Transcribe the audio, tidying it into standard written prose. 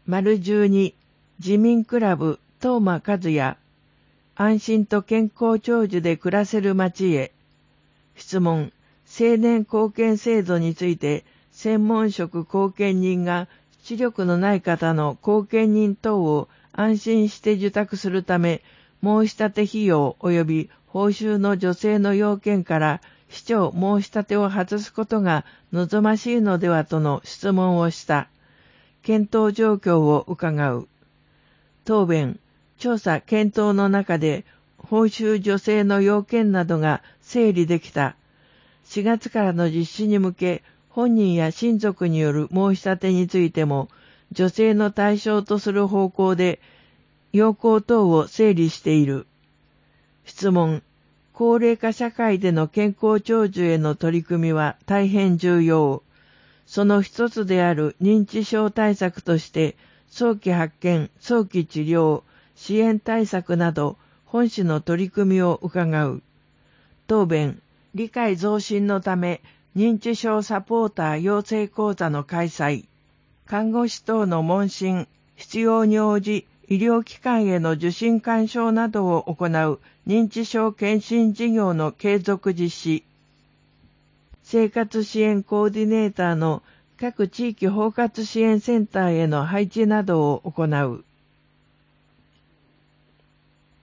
12自民クラブ東間和也安心と健康長寿で暮らせる町へ。質問、青年貢献制度について専門職後見人が視力のない方の後見人等を安心して受託するため申し立て費用及び報酬の助成の要件から市長申し立てを外すことが望ましいのではとの質問をした。検討状況を伺う。答弁、調査検討の中で報酬助成の要件などが整理できた。4月からの実施に向け、本人や親族による申し立てについても、助成の対象とする方向で、要項等を整理している。質問、高齢化社会での健康長寿への取り組みは大変重要。その一つである認知症対策として、早期発見、早期治療、支援対策など、本市の取り組みを伺う。答弁、理解増進のため、認知症サポーター養成講座の開催、看護師等の問診、必要に応じ、医療機関への受診勧奨などを行う認知症検診事業の継続実施、生活支援コーディネーターの各地域包括支援センターへの配置などを行う。